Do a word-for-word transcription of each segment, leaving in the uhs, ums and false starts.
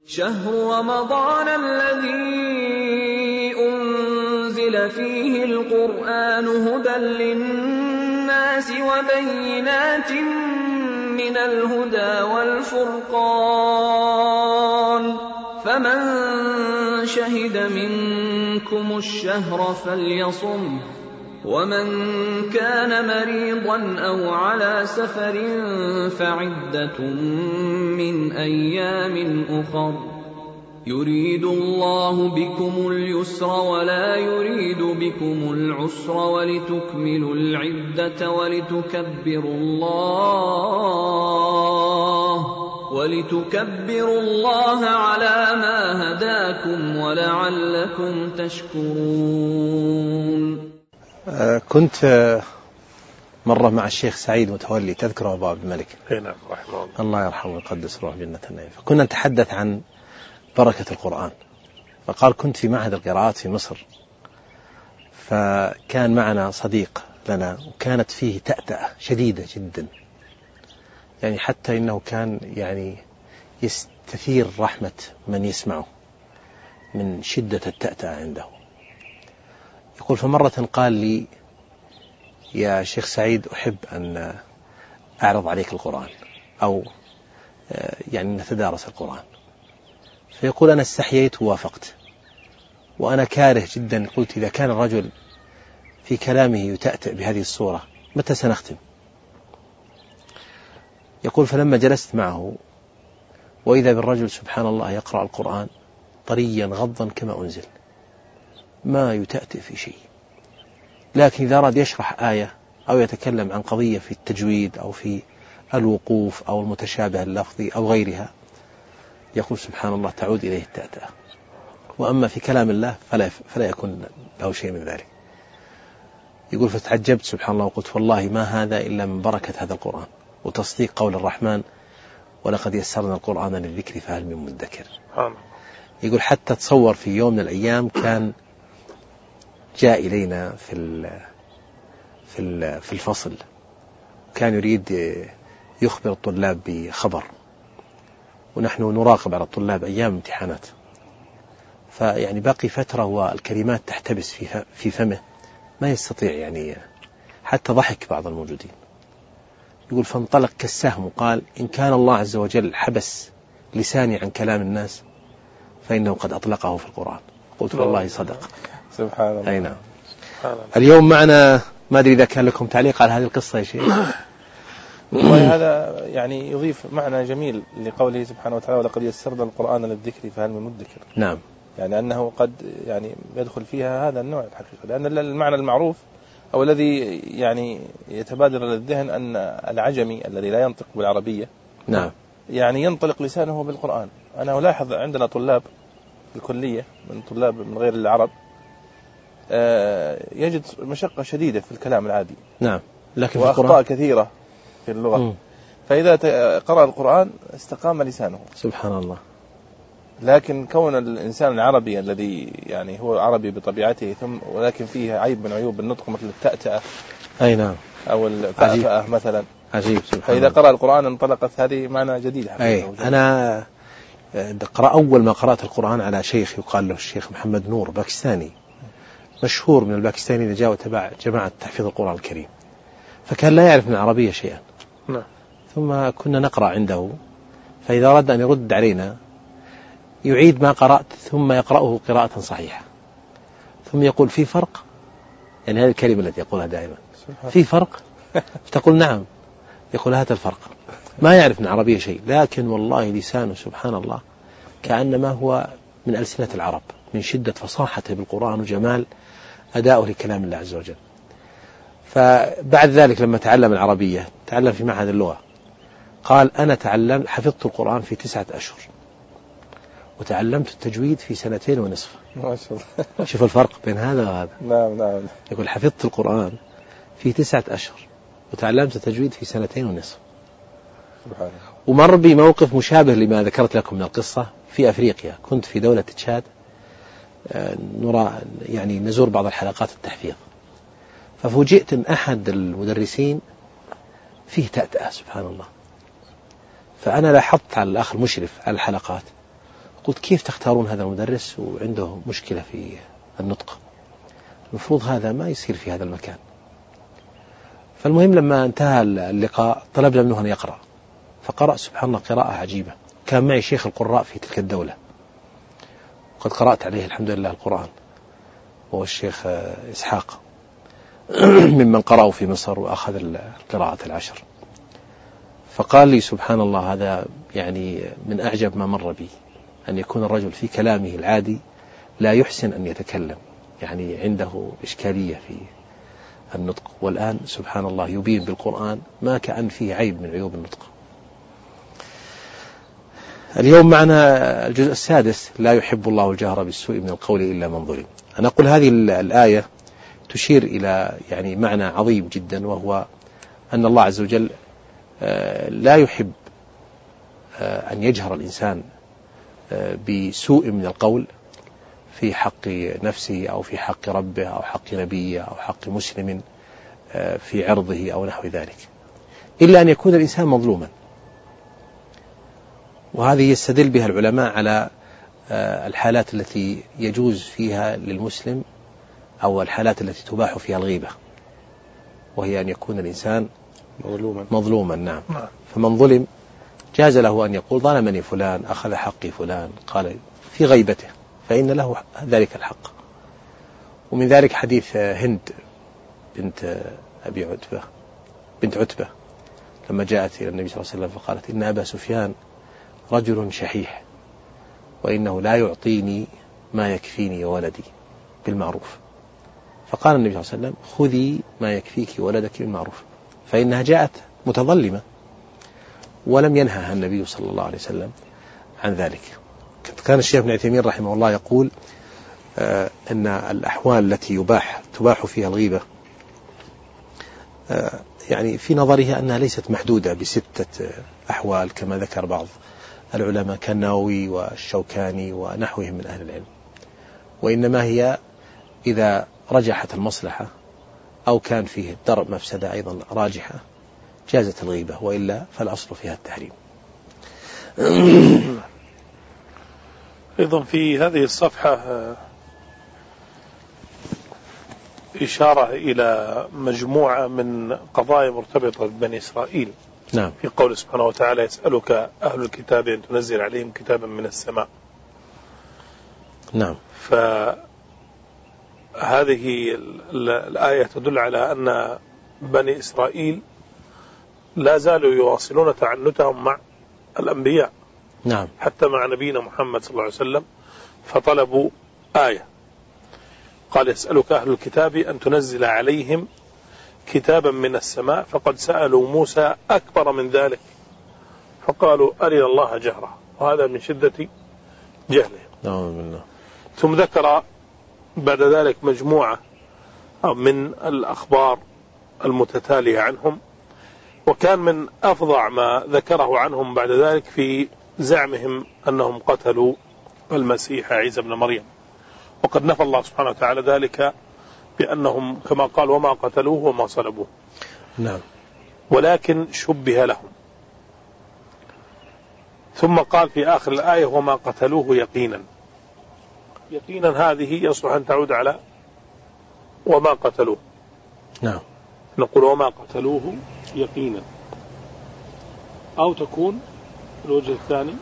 شهر رمضان الذي أنزل فيه القرآن هدى للناس وبينات من الهدى والفرقان فمن شهد منكم الشهر فليصمه ومن كان مريضا أو على سفر فعدة من أيام أخر يريد الله بكم اليسر ولا يريد بكم العسر ولتكملوا العدة ولتكبروا الله ولتكبروا الله على ما هداكم ولعلكم تشكرون. كنت مرة مع الشيخ سعيد متولي، تذكره أبو عبد الملك؟ نعم رحمه الله. الله يرحمه ويقدس روح جنة النعيم. فكنا نتحدث عن بركة القرآن، فقال كنت في معهد القراءات في مصر، فكان معنا صديق لنا وكانت فيه تأتأة شديدة جدا، يعني حتى إنه كان يعني يستثير رحمة من يسمعه من شدة التأتأة عنده. يقول فمرة قال لي يا شيخ سعيد أحب أن أعرض عليك القرآن أو يعني نتدارس القرآن، فيقول أنا استحييت ووافقت، وأنا كاره جدا. قلت إذا كان الرجل في كلامه يتأتأ بهذه الصورة متى سنختم؟ يقول فلما جلست معه وإذا بالرجل سبحان الله يقرأ القرآن طريا غضا كما أنزل، ما يتأتئ في شيء، لكن إذا أراد يشرح آية أو يتكلم عن قضية في التجويد أو في الوقوف أو المتشابه اللفظي أو غيرها يقول سبحان الله تعود إليه التأتأة، وأما في كلام الله فلا, فلا يكون له شيء من ذلك. يقول فتعجبت سبحان الله وقلت والله ما هذا إلا من بركة هذا القرآن وتصديق قول الرحمن ولقد يسرنا القرآن للذكر فهل من مدكر. يقول حتى تصور في يوم من الأيام كان جاء إلينا في في في الفصل، كان يريد يخبر الطلاب بخبر ونحن نراقب على الطلاب أيام امتحانات، فيعني باقي فترة والكلمات تحتبس في في فمه ما يستطيع، يعني حتى ضحك بعض الموجودين. يقول فانطلق كالسهم وقال إن كان الله عز وجل حبس لساني عن كلام الناس فإنه قد أطلقه في القرآن. قلت والله صدق. سبحان الله. أي نعم. اليوم معنا، ما أدري إذا كان لكم تعليق على هذه القصة يا شيخ. وهذا يعني يضيف معنى جميل لقوله سبحانه وتعالى ولقد يسرنا القرآن للذكر فهل من مدكر. نعم. يعني أنه قد يعني يدخل فيها هذا النوع الحقيقة، لأن المعنى المعروف أو الذي يعني يتبادر للذهن أن العجمي الذي لا ينطق بالعربية نعم يعني ينطلق لسانه بالقرآن. أنا ألاحظ عندنا طلاب في الكلية من طلاب من غير العرب يجد مشقة شديدة في الكلام العادي. نعم. لكن وأخطاء كثيرة في اللغة. م. فإذا قرأ القرآن استقام لسانه. سبحان الله. لكن كون الإنسان العربي الذي يعني هو عربي بطبيعته ثم ولكن فيه عيب من عيوب النطق مثل التأتأة أي نعم أو الفأفأة مثلا عجيب. سبحان فإذا قرأ القرآن انطلقت هذه معنى جديد. أي أنا قرأ أول ما قرأت القرآن على شيخ يقال له الشيخ محمد نور باكستاني مشهور من الباكستانيين اللي جاءوا تبع جماعة تحفيظ القرآن الكريم، فكان لا يعرف من العربية شيئا. نعم. ثم كنا نقرأ عنده، فإذا أراد أن يرد علينا يعيد ما قرأت ثم يقرأه قراءة صحيحة، ثم يقول في فرق، يعني هذه الكلمة التي يقولها دائما في فرق، تقول نعم، يقول هذا الفرق. ما يعرف من العربية شيء، لكن والله لسانه سبحان الله كأنما هو من ألسنة العرب من شدة فصاحته بالقرآن وجمال أداؤه لكلام الله عز وجل. فبعد ذلك لما تعلم العربية تعلم في معهد اللغة، قال أنا تعلم حفظت القرآن في تسعة أشهر وتعلمت التجويد في سنتين ونصف. ما شاء الله. شوف الفرق بين هذا وهذا. نعم نعم. يقول حفظت القرآن في تسعة أشهر وتعلمت التجويد في سنتين ونصف. سبحان الله. ومر بي موقف مشابه لما ذكرت لكم من القصة في أفريقيا، كنت في دولة تشاد نرى يعني نزور بعض الحلقات التحفيظ، ففوجئت أن أحد المدرسين فيه تأتأة سبحان الله، فأنا لاحظت على الأخ المشرف على الحلقات قلت كيف تختارون هذا المدرس وعنده مشكلة في النطق؟ المفروض هذا ما يصير في هذا المكان. فالمهم لما انتهى اللقاء طلبنا منه أن يقرأ، فقرأ سبحان الله قراءة عجيبة. كان معي شيخ القراء في تلك الدولة، وقد قرأت عليه الحمد لله القرآن، وهو الشيخ إسحاق ممن قرأوا في مصر وأخذ القراءة العشر. فقال لي سبحان الله هذا يعني من أعجب ما مر بي، أن يكون الرجل في كلامه العادي لا يحسن أن يتكلم، يعني عنده إشكالية في النطق، والآن سبحان الله يبين بالقرآن ما كأن فيه عيب من عيوب النطق. اليوم معنا الجزء السادس: لا يحب الله الجهر بالسوء من القول إلا من ظلم. أنا أقول هذه الآية تشير إلى يعني معنى عظيم جدا، وهو أن الله عز وجل لا يحب أن يجهر الإنسان بسوء من القول في حق نفسه أو في حق ربه أو حق نبيه أو حق مسلم في عرضه أو نحو ذلك، إلا أن يكون الإنسان مظلوما. وهذه يستدل بها العلماء على الحالات التي يجوز فيها للمسلم أو الحالات التي تباح فيها الغيبة، وهي أن يكون الإنسان مظلوما. مظلوما نعم. فمن ظلم جاز له أن يقول ظلمني فلان، أخذ حقي فلان، قال في غيبته، فإن له ذلك الحق. ومن ذلك حديث هند بنت أبي عتبة بنت عتبة لما جاءت إلى النبي صلى الله عليه وسلم فقالت: إن أبا سفيان رجل شحيح، وإنه لا يعطيني ما يكفيني وولدي بالمعروف. فقال النبي صلى الله عليه وسلم: خذي ما يكفيك ولدك بالمعروف، فإنها جاءت متظلمة، ولم ينهها النبي صلى الله عليه وسلم عن ذلك. كان الشيخ ابن عثيمين رحمه الله يقول آه أن الأحوال التي يباح تباح فيها الغيبة آه يعني في نظرها أنها ليست محدودة بستة أحوال كما ذكر بعض العلماء كالنووي والشوكاني ونحوهم من أهل العلم، وإنما هي إذا رجحت المصلحة أو كان فيه درء مفسدة أيضا راجحة جازت الغيبة، وإلا فالأصل فيها التحريم. أيضا في هذه الصفحة إشارة إلى مجموعة من قضايا مرتبطة ببني إسرائيل. نعم. في قول سبحانه وتعالى: يسألك أهل الكتاب أن تنزل عليهم كتابا من السماء. نعم. فهذه الآية تدل على أن بني إسرائيل لا زالوا يواصلون تعنتهم مع الأنبياء. نعم. حتى مع نبينا محمد صلى الله عليه وسلم، فطلبوا آية. قال: يسألك أهل الكتاب أن تنزل عليهم كتابا من السماء، فقد سألوا موسى أكبر من ذلك فقالوا أرنا الله جهرة، وهذا من شدة جهله. نعم. ثم ذكر بعد ذلك مجموعة من الأخبار المتتالية عنهم، وكان من أفظع ما ذكره عنهم بعد ذلك في زعمهم أنهم قتلوا المسيح عيسى ابن مريم، وقد نفى الله سبحانه وتعالى ذلك بأنهم كما قال: وما قتلوه وما صلبوه. نعم. ولكن شبه لهم. ثم قال في آخر الآية: وما قتلوه يقينا. يقينا هذه يصلح أن تعود على وما قتلوه. نعم. نقول وما قتلوه يقينا، أو تكون الوجه الثاني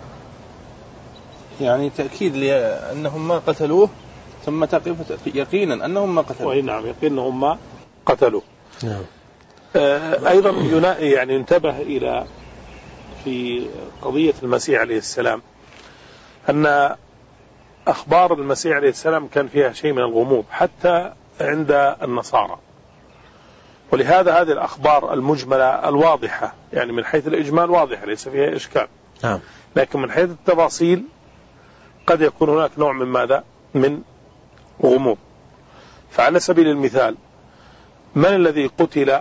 يعني تأكيد لأنهم ما قتلوه، ثم تقف يقينا أنهم ما قتلوه. وإن نعم يقينا هم ما قتلوه. نعم. آه أيضا يعني ينتبه إلى في قضية المسيح عليه السلام أن أخبار المسيح عليه السلام كان فيها شيء من الغموض حتى عند النصارى، ولهذا هذه الأخبار المجملة الواضحة يعني من حيث الإجمال واضحة ليس فيها إشكال. نعم. لكن من حيث التفاصيل قد يكون هناك نوع من ماذا؟ من غموض. فعلى سبيل المثال: من الذي قتل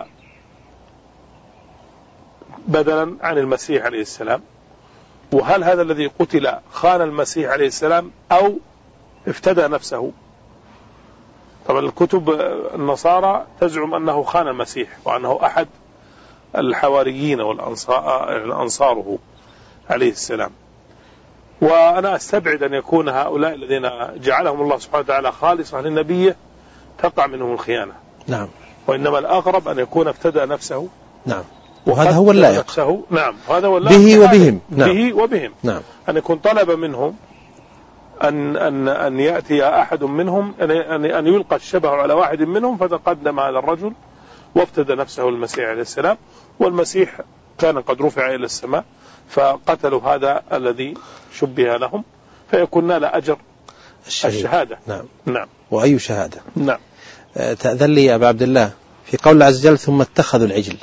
بدلا عن المسيح عليه السلام؟ وهل هذا الذي قتل خان المسيح عليه السلام أو افتدى نفسه؟ طبعا الكتب النصارى تزعم أنه خان المسيح وأنه أحد الحواريين والأنصاره عليه السلام. وأنا أستبعد أن يكون هؤلاء الذين جعلهم الله سبحانه وتعالى خالصا للنبي تقع منهم الخيانة. نعم. وإنما الأغرب أن يكون ابتدأ نفسه. نعم. وهذا هو اللائق. نفسه. نعم. هذا هو اللائق به وبهم. نعم. به وبهم. نعم. أن يكون طلب منهم أن أن أن يأتي أحد منهم أن أن يلقى الشبه على واحد منهم، فتقدم هذا الرجل وابتدأ نفسه المسيح عليه السلام، والمسيح كان قد رفع إلى السماء، فقتلوا هذا الذي شبه لهم، فيكون نال أجر الشهادة. نعم. نعم. وأي شهادة. نعم. تأذن لي يا أبا عبد الله في قول الله عز وجل ثم اتخذوا العجل.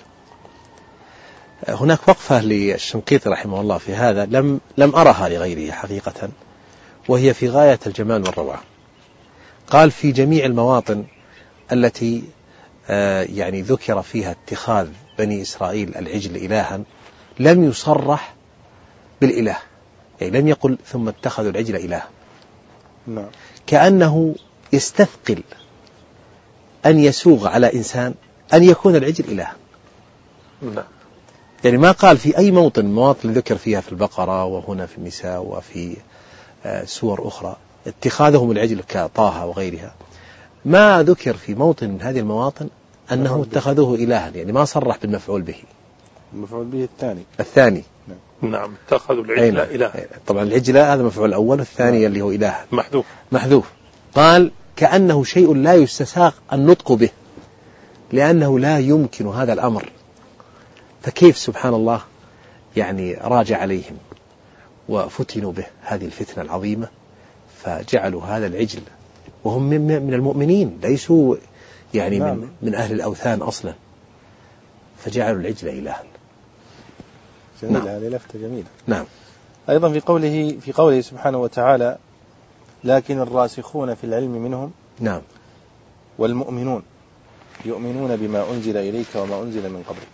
هناك وقفة للشنقيطي رحمه الله في هذا لم لم أرها لغيره حقيقة، وهي في غاية الجمال والروعة. قال في جميع المواطن التي يعني ذكر فيها اتخاذ بني إسرائيل العجل إلها لم يصرح بالإله، يعني لم يقل ثم اتخذوا العجل إله. نعم. كأنه يستثقل أن يسوغ على إنسان أن يكون العجل إله. نعم. يعني ما قال في أي موطن مواطن ذكر فيها في البقرة وهنا في النساء وفي سور أخرى اتخاذهم العجل كطه وغيرها، ما ذكر في موطن من هذه المواطن أنه اتخذوه إلها، يعني ما صرح بالمفعول به. المفعول به الثاني. الثاني. نعم. اتخذوا العجل إله. طبعا العجل هذا مفعول الأول، والثاني اللي هو إله محذوف. محذوف. قال كأنه شيء لا يستساغ النطق به، لأنه لا يمكن هذا الأمر. فكيف سبحان الله يعني راجع عليهم وفتنوا به هذه الفتنة العظيمة، فجعلوا هذا العجل وهم من المؤمنين ليسوا يعني نعم. من, من أهل الأوثان أصلا، فجعلوا العجل إلها. جميلة. نعم. هذه لفتة جميلة. نعم. أيضا في قوله في قوله سبحانه وتعالى لكن الراسخون في العلم منهم. نعم. والمؤمنون يؤمنون بما أنزل إليك وما أنزل من قبلك.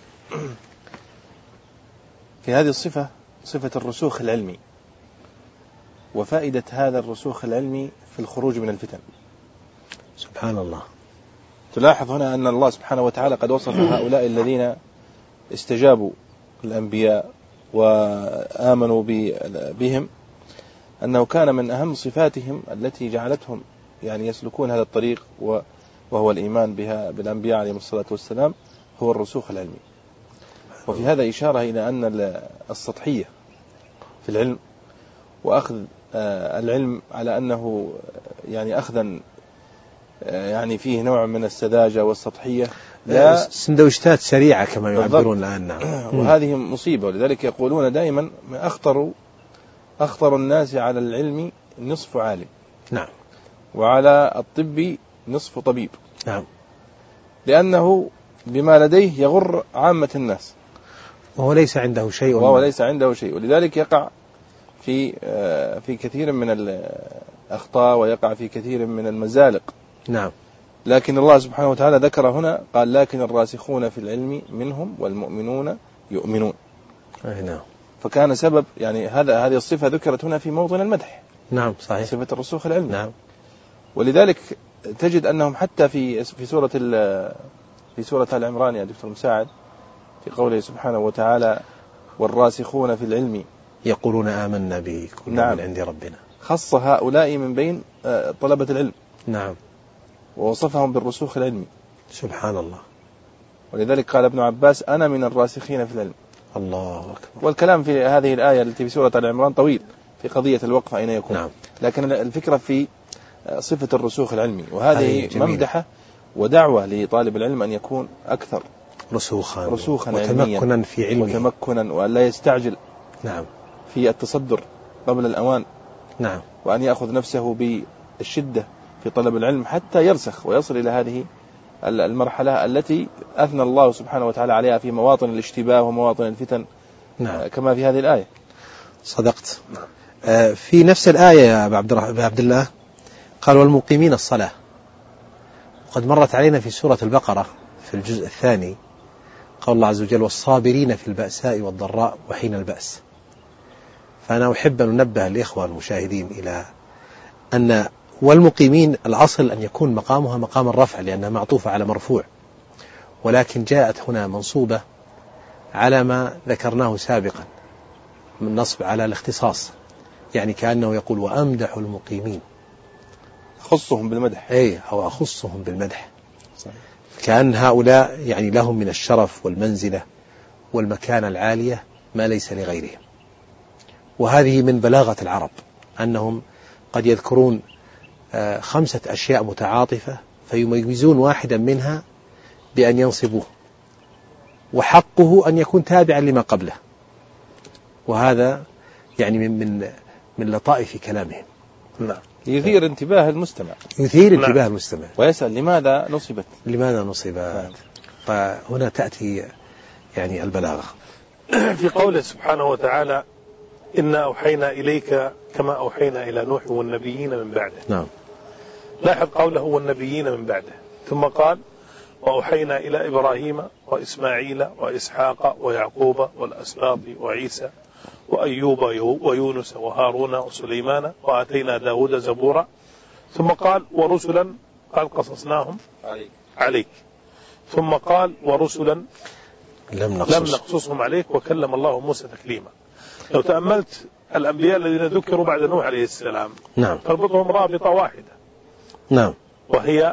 في هذه الصفة صفة الرسوخ العلمي، وفائدة هذا الرسوخ العلمي في الخروج من الفتن. سبحان الله. تلاحظ هنا أن الله سبحانه وتعالى قد وصف هؤلاء الذين استجابوا الأنبياء وآمنوا بهم أنه كان من أهم صفاتهم التي جعلتهم يعني يسلكون هذا الطريق وهو الإيمان بها بالأنبياء عليهم الصلاة والسلام هو الرسوخ العلمي. وفي هذا إشارة إلى أن السطحية في العلم وأخذ العلم على أنه يعني أخذا يعني فيه نوع من السذاجة والسطحية، لا سندويشتات سريعة كما يعبرون الآن. نعم. وهذه مصيبة، ولذلك يقولون دائما من أخطر أخطر الناس على العلم نصف عالم. نعم. وعلى الطب نصف طبيب. نعم. لأنه بما لديه يغر عامة الناس، وهو ليس عنده شيء وهو ليس عنده شيء، ولذلك يقع في في كثير من الأخطاء ويقع في كثير من المزالق. نعم. لكن الله سبحانه وتعالى ذكر هنا قال لكن الراسخون في العلم منهم والمؤمنون يؤمنون. أي نعم. فكان سبب يعني هذا هذه الصفة ذكرت هنا في موطن المدح. نعم صحيح. صفة الرسوخ العلمي. نعم. ولذلك تجد أنهم حتى في في سورة في سورة آل عمران يا دكتور مساعد في قوله سبحانه وتعالى والراسخون في العلم يقولون آمنا به كل نعم. من عند ربنا، خص هؤلاء من بين طلبة العلم. نعم. ووصفهم بالرسوخ العلمي. سبحان الله. ولذلك قال ابن عباس أنا من الراسخين في العلم. الله أكبر. والكلام في هذه الآية التي في سورة آل عمران طويل في قضية الوقف أين يكون. نعم. لكن الفكرة في صفة الرسوخ العلمي، وهذه ممدحة ودعوة لطالب العلم أن يكون أكثر رسوخا, رسوخا وتمكنا في علمه وتمكنا، وأن لا يستعجل نعم. في التصدر قبل الأوان. نعم. وأن يأخذ نفسه بالشدة في طلب العلم حتى يرسخ ويصل إلى هذه المرحلة التي أثنى الله سبحانه وتعالى عليها في مواطن الاشتباه ومواطن الفتن. نعم. كما في هذه الآية. صدقت. آه في نفس الآية يا أبا عبد الله قال والمقيمين الصلاة، وقد مرت علينا في سورة البقرة في الجزء الثاني قال الله عز وجل والصابرين في البأساء والضراء وحين البأس. فأنا أحب أن ننبه الإخوة المشاهدين إلى أن والمقيمين الأصل أن يكون مقامها مقام الرفع لأنها معطوفة على مرفوع، ولكن جاءت هنا منصوبة على ما ذكرناه سابقا من نصب على الاختصاص، يعني كأنه يقول وأمدح المقيمين، أخصهم بالمدح، أي أو أخصهم بالمدح. كأن هؤلاء يعني لهم من الشرف والمنزلة والمكانة العالية ما ليس لغيرهم. وهذه من بلاغة العرب أنهم قد يذكرون خمسة أشياء متعاطفة فيميزون واحدا منها بأن ينصبوه، وحقه أن يكون تابعا لما قبله. وهذا يعني من من من لطائف كلامهم. نعم. يثير انتباه المستمع، يثير انتباه نعم. المستمع، ويسأل لماذا نصبت لماذا نصبت نعم. فهنا تأتي يعني البلاغة في قوله سبحانه وتعالى إنا أوحينا إليك كما أوحينا إلى نوح والنبيين من بعده. نعم. لاحظ قوله والنبيين من بعده، ثم قال وأوحينا إلى إبراهيم وإسماعيل وإسحاق ويعقوب والأسباط وعيسى وأيوب ويونس وهارون وسليمان وآتينا داود زبورا. ثم قال ورسلا قال قصصناهم عليك, عليك. ثم قال ورسلا لم, نقصص. لم نقصصهم عليك وكلم الله موسى تكليما. لو تأملت الأنبياء الذين ذكروا بعد نوح عليه السلام نعم. تربطهم رابطة واحدة نعم. وهي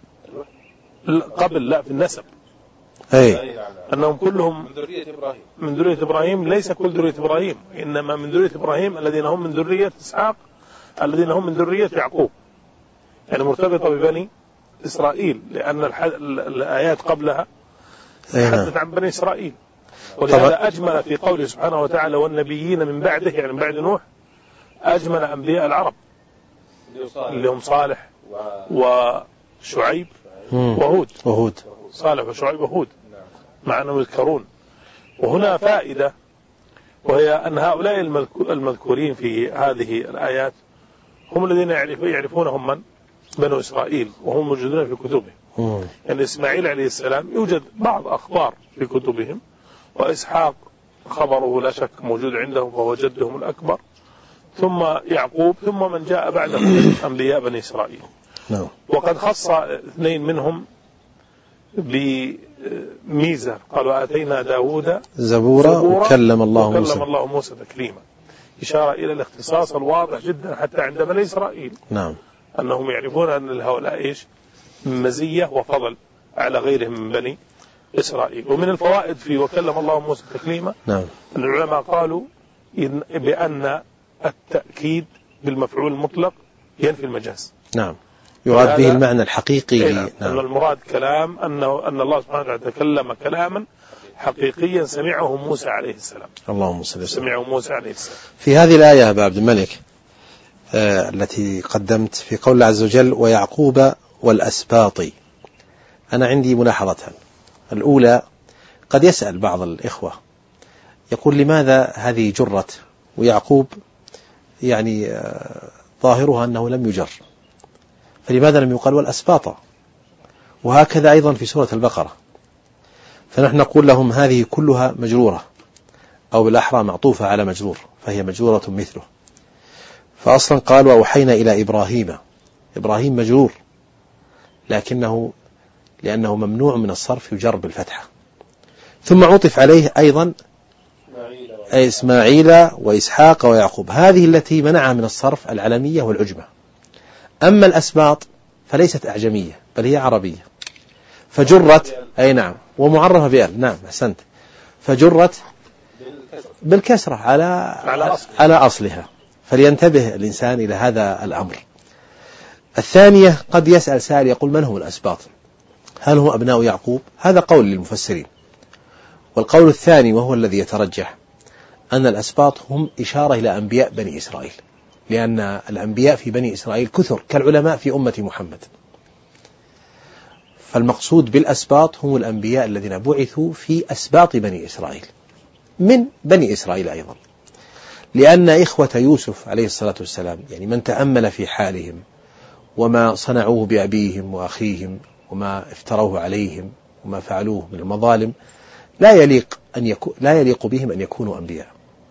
قبل لا في النسب، أي أنهم كلهم من ذرية إبراهيم. من ذرية إبراهيم، ليس كل ذرية إبراهيم، إنما من ذرية إبراهيم الذين هم من ذرية إسحاق الذين هم من ذرية يعقوب، يعني مرتبطة ببني إسرائيل، لأن الآيات قبلها تحدث عن بني إسرائيل. ولهذا أجمل في قوله سبحانه وتعالى والنبيين من بعده، يعني من بعد نوح، أجمل أنبياء العرب اللي هم صالح وشعيب وهود. وهود صالح وشعيب وهود مع أنهم يذكرون. وهنا فائدة، وهي أن هؤلاء المذكورين في هذه الآيات هم الذين يعرفونهم من بنو إسرائيل، وهم موجودون في كتبهم. يعني إسماعيل عليه السلام يوجد بعض أخبار في كتبهم، وإسحاق خبره لا شك موجود عندهم فهو جدهم الأكبر، ثم يعقوب، ثم من جاء بعدهم أنبياء بني إسرائيل. نعم. وقد خص اثنين منهم بميزة، قالوا آتينا داود زبورا وكلم الله موسى وكلم الله موسى تكليما، إشارة إلى الاختصاص الواضح جدا حتى عند بني إسرائيل. نعم. أنهم يعرفون أن لهؤلاء إيش مزية وفضل على غيرهم من بني إسرائيل. ومن الفوائد في وكلم الله موسى تكليما نعم. أن العلماء قالوا بأن التأكيد بالمفعول المطلق ينفي المجاز. نعم. يراد به المعنى الحقيقي. نعم. أن المراد كلام أنه أن الله سبحانه وتعالى تكلم كلاما حقيقيا سمعه موسى عليه السلام. اللهم صل وسلم. سمعه موسى عليه السلام. في هذه الآية يا أبا عبد الملك آه التي قدمت في قول الله عز وجل ويعقوب والأسباط، أنا عندي ملاحظتان. الأولى، قد يسأل بعض الإخوة يقول لماذا هذه جرت ويعقوب يعني آه ظاهرها أنه لم يجر، فلماذا لم يقال والأسباط؟ وهكذا أيضا في سورة البقرة. فنحن نقول لهم هذه كلها مجرورة، أو بالأحرى معطوفة على مجرور، فهي مجرورة مثله. فأصلا قال وأوحينا إلى إبراهيم، إبراهيم مجرور لكنه لأنه ممنوع من الصرف يجر بالفتحة. ثم عطف عليه أيضا أي إسماعيل وإسحاق ويعقوب، هذه التي منعها من الصرف العلمية والعجمة. أما الأسباط فليست أعجمية بل هي عربية، فجرت أي نعم ومعرفة بأل، نعم أحسنت، فجرت بالكسرة على على أصلها. فلينتبه الإنسان إلى هذا الأمر. الثانية، قد يسأل سائل يقول من هم الأسباط؟ هل هم أبناء يعقوب؟ هذا قول للمفسرين. والقول الثاني وهو الذي يترجح أن الأسباط هم إشارة إلى أنبياء بني إسرائيل، لأن الأنبياء في بني إسرائيل كثر كالعلماء في أمة محمد. فالمقصود بالأسباط هم الأنبياء الذين بعثوا في أسباط بني إسرائيل من بني إسرائيل أيضا، لأن إخوة يوسف عليه الصلاة والسلام يعني من تأمل في حالهم وما صنعوه بأبيهم وأخيهم وما افتروه عليهم وما فعلوه من المظالم لا يليق أن يكون لا يليق بهم أن يكونوا أنبياء.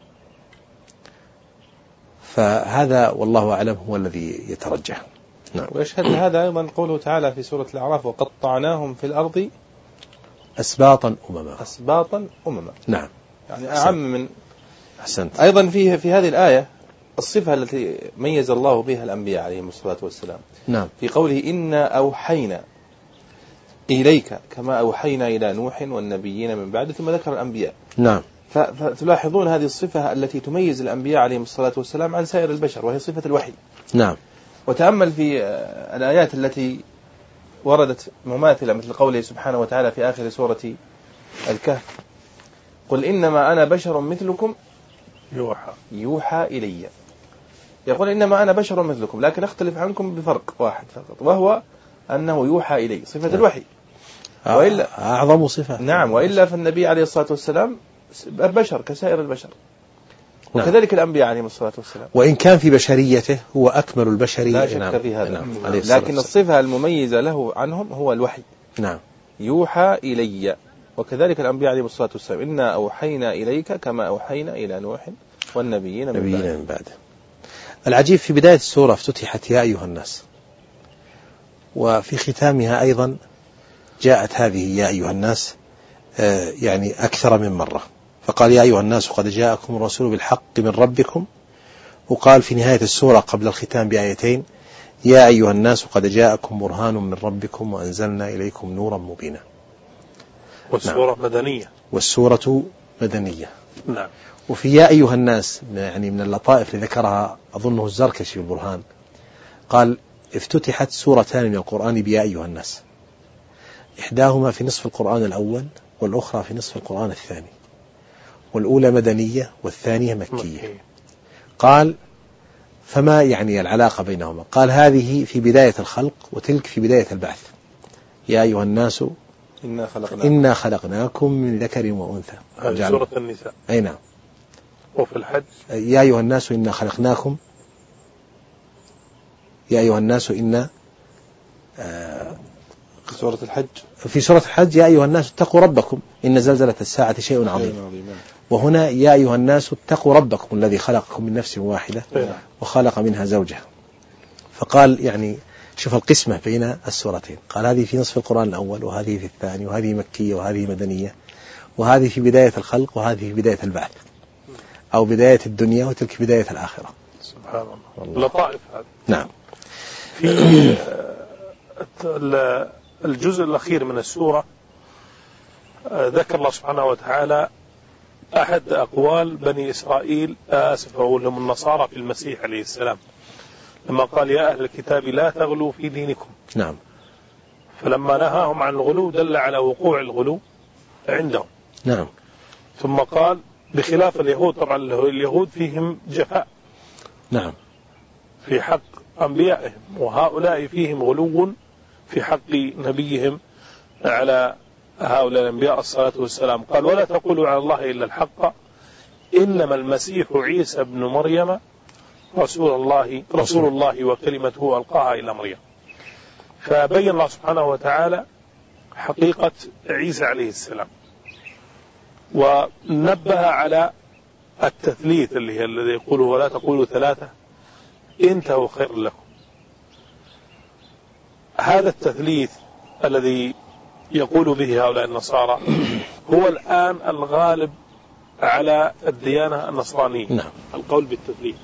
فهذا والله أعلم هو الذي يترجح. نعم. ويشهد هذا أيضا قوله تعالى في سورة الأعراف وقطعناهم في الأرض أسباطا أمما. أسباطا أمما. نعم. يعني أعم من أحسنت. أيضا فيه في هذه الآية الصفة التي ميز الله بها الأنبياء عليهم الصلاة والسلام. نعم. في قوله إنا أوحينا إليك كما أوحينا إلى نوح والنبيين من بعد، ثم ذكر الأنبياء. نعم. فتلاحظون هذه الصفة التي تميز الأنبياء عليهم الصلاة والسلام عن سائر البشر، وهي صفة الوحي. نعم. وتأمل في الآيات التي وردت مماثلة، مثل قوله سبحانه وتعالى في آخر سورة الكهف: قل إنما أنا بشر مثلكم يوحى يوحى إلي. يقول إنما أنا بشر مثلكم، لكن أختلف عنكم بفرق واحد فقط، وهو أنه يوحى إلي، صفة نعم. الوحي. وإلا أعظم صفة. نعم. وإلا فالنبي عليه الصلاة والسلام بشر كسائر البشر، وكذلك نعم. الأنبياء عليهم الصلاة والسلام، وإن كان في بشريته هو أكمل البشر، لا شك نعم. في هذا. نعم. لكن الصفة المميزة له عنهم هو الوحي. نعم. يوحى إلي، وكذلك الأنبياء عليهم الصلاة والسلام: إنا أوحينا إليك كما أوحينا إلى نوح والنبيين من بعد. من بعد. العجيب في بداية السورة افتتحت يا أيها الناس، وفي ختامها أيضا جاءت هذه يا أيها الناس يعني أكثر من مرة، فقال يا أيها الناس قد جاءكم الرسول بالحق من ربكم، وقال في نهاية السورة قبل الختام بآيتين: يا أيها الناس قد جاءكم برهان من ربكم وأنزلنا إليكم نورا مبينا. والسورة نعم. مدنية. والسورة مدنية. نعم. وفي يا أيها الناس يعني من اللطائف اللي ذكرها أظنه الزركشي البرهان، قال افتتحت سورتان من القرآن بيا أيها الناس، إحداهما في نصف القرآن الأول والأخرى في نصف القرآن الثاني، والأولى مدنية والثانية مكية. قال فما يعني العلاقة بينهما؟ قال هذه في بداية الخلق وتلك في بداية البعث. يا أيها الناس إنا خلقناكم, إنا خلقناكم من ذكر وأنثى. هذه سورة النساء. أي نعم. وفي الحج يا أيها الناس إنا خلقناكم، يا أيها الناس إنا آه في سورة الحج. في سورة الحج يا أيها الناس اتقوا ربكم إن زلزلة الساعة شيء عظيم. وهنا يا أيها الناس اتقوا ربكم الذي خلقكم من نفس واحدة وخلق منها زوجها. فقال يعني شوف القسمة بين السورتين، قال هذه في نصف القرآن الأول وهذه في الثاني، وهذه مكية وهذه مدنية، وهذه في بداية الخلق وهذه في بداية البعث، أو بداية الدنيا وتلك بداية الآخرة. سبحان الله. لطائف هذا. نعم. في الجزء الأخير من السورة ذكر الله سبحانه وتعالى أحد أقوال بني إسرائيل، آسف أقول لهم النصارى، في المسيح عليه السلام، لما قال يا أهل الكتاب لا تغلوا في دينكم. نعم. فلما نهاهم عن الغلو دل على وقوع الغلو عندهم. نعم. ثم قال بخلاف اليهود، طبعا اليهود فيهم جفاء نعم في حق أنبيائهم، وهؤلاء فيهم غلو في حق نبيهم على هؤلاء الأنبياء الصلاة والسلام. قال ولا تقولوا على الله إلا الحق إنما المسيح عيسى ابن مريم رسول الله رسول الله وكلمته ألقاها إلى مريم. فبين الله سبحانه وتعالى حقيقة عيسى عليه السلام، ونبه على التثليث اللي هي الذي يقوله ولا تقولوا ثلاثة انتهوا خير لكم. هذا التثليث الذي يقول به هؤلاء النصارى هو الآن الغالب على الديانة النصرانية. نعم. القول بالتثليث.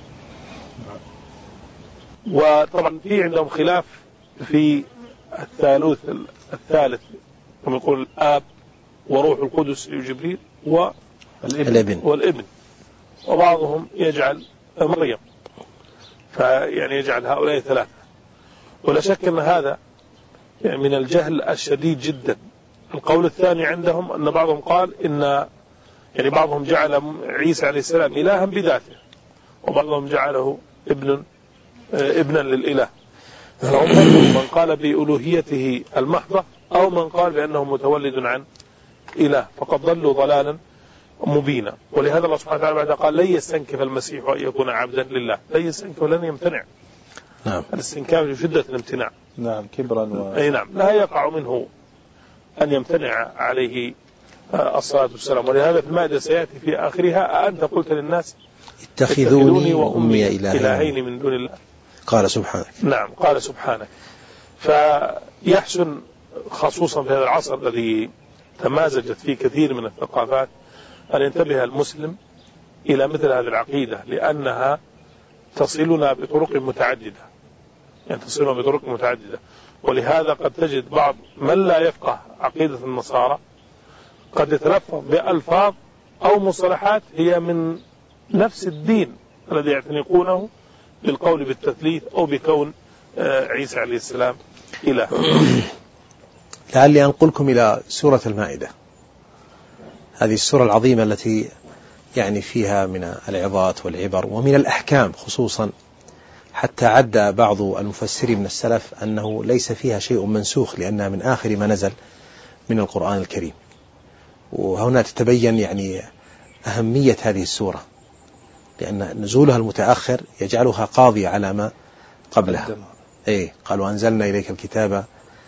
وطبعا في عندهم خلاف في الثالوث الثالث، كما يقول الآب وروح القدس جبريل والابن والابن، وبعضهم يجعل مريم، فيعني يجعل هؤلاء ثلاثة. ولا شك أن هذا يعني من الجهل الشديد جدا. القول الثاني عندهم أن بعضهم قال إن يعني بعضهم جعل عيسى عليه السلام إلها بذاته، وبعضهم جعله ابن ابنا للإله. فهم من قال بألوهيته المحضة أو من قال بأنه متولد عن إله، فقد ضلوا ضلالا مبينا. ولهذا الله سبحانه وتعالى بعد قال لن يستنكف المسيح أن يكون عبدا لله، لن يستنكف ولن يمتنع. نعم. الاستنكاف شدة الامتناع. نعم. كبرا و... أي نعم، لا يقع منه أن يمتنع عليه الصلاة والسلام. ولهذا في المائدة سيأتي في آخرها أنت قلت للناس اتخذوني وأمي إلهين من دون الله. قال سبحانك. نعم قال سبحانك. فيحسن خصوصا في هذا العصر الذي تمازجت فيه كثير من الثقافات أن ينتبه المسلم إلى مثل هذه العقيدة، لأنها تصلنا بطرق متعددة، يعني تصلنا بطرق متعددة. ولهذا قد تجد بعض من لا يفقه عقيدة النصارى قد يتلفظ بألفاظ أو مصطلحات هي من نفس الدين الذي يعتنقونه بالقول بالتثليث أو بكون عيسى عليه السلام إله. لعلي أنقلكم إلى سورة المائدة، هذه السورة العظيمة التي يعني فيها من العظات والعبر ومن الأحكام خصوصا، حتى عد بعض المفسرين من السلف أنه ليس فيها شيء منسوخ لأنها من آخر ما نزل من القرآن الكريم. وهنا تتبين يعني أهمية هذه السورة، لأن نزولها المتأخر يجعلها قاضية على ما قبلها. إيه قال وأنزلنا إليك الكتاب